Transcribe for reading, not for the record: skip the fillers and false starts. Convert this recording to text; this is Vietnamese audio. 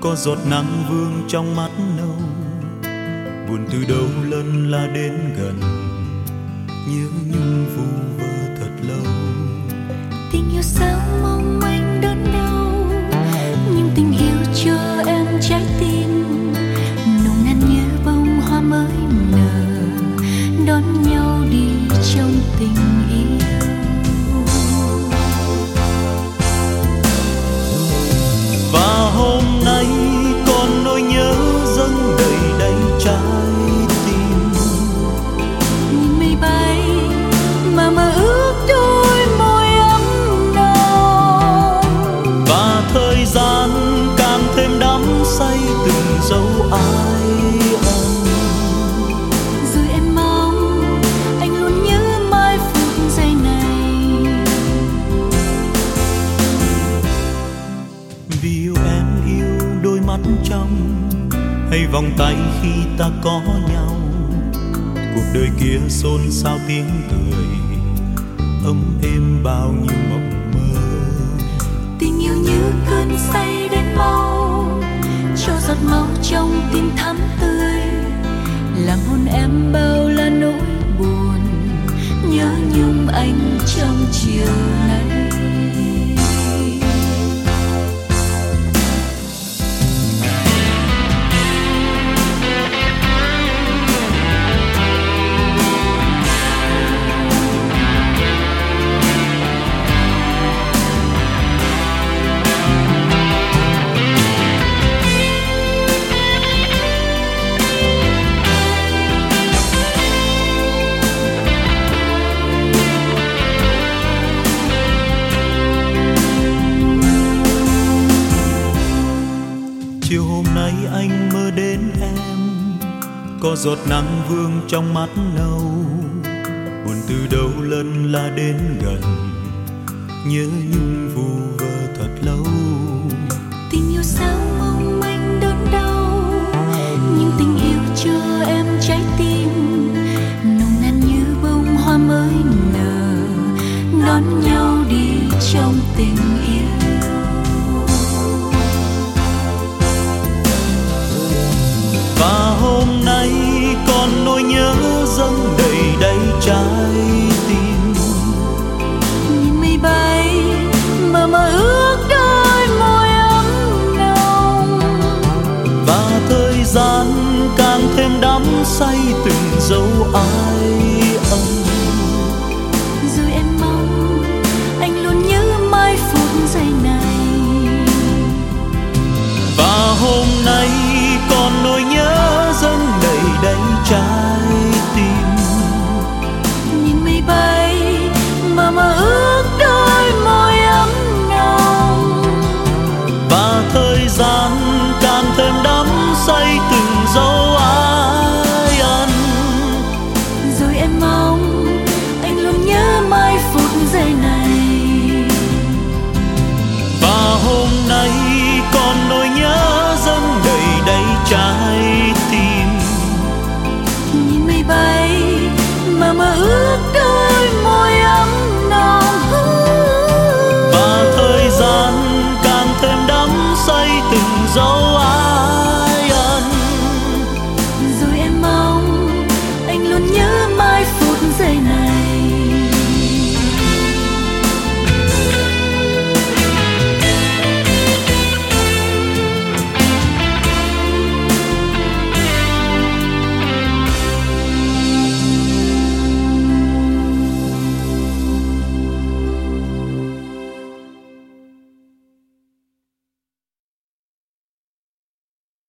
có giọt nắng vương trong mắt nâu, buồn từ đâu lần là đến gần, nhớ nhung vu vơ thật lâu. Tình yêu sao mong manh đớn đau, nhưng tình yêu cho em trái tim nồng nàn như bông hoa mới nở, đón nhau đi trong tình yêu. Và hôm nay còn nỗi nhớ dâng đầy đáy trái tim, Nhìn mây bay mà mơ ước đôi môi ấm nồng, và thời gian càng thêm đắm say từng dấu ái ân. rồi em mong anh luôn nhớ mãi phút giây này. Vì yêu em yêu đôi mắt trong, hay vòng tay khi ta có nhau, cuộc đời kia xôn xao tiếng cười, ấm êm bao nhiêu mộng mơ. Tình yêu như cơn say đến mau, cho giọt máu trong tim thắm tươi, làm hôn em bao là nỗi buồn, nhớ nhung anh trong chiều nay. Chiều hôm nay anh mơ đến em, có giọt nắng vương trong mắt nâu, buồn từ đâu lần là đến gần, nhớ nhung vu vơ thật lâu. Tình yêu sao mong manh đớn đau, nhưng tình yêu cho em trái tim nồng nàn như bông hoa mới nở, đón nhau đi trong tình yêu. Và hôm nay còn nỗi nhớ dâng đầy đáy trái tim, Nhìn mây bay mà mơ ước đôi môi ấm nồng, và thời gian càng thêm đắm say từng dấu ái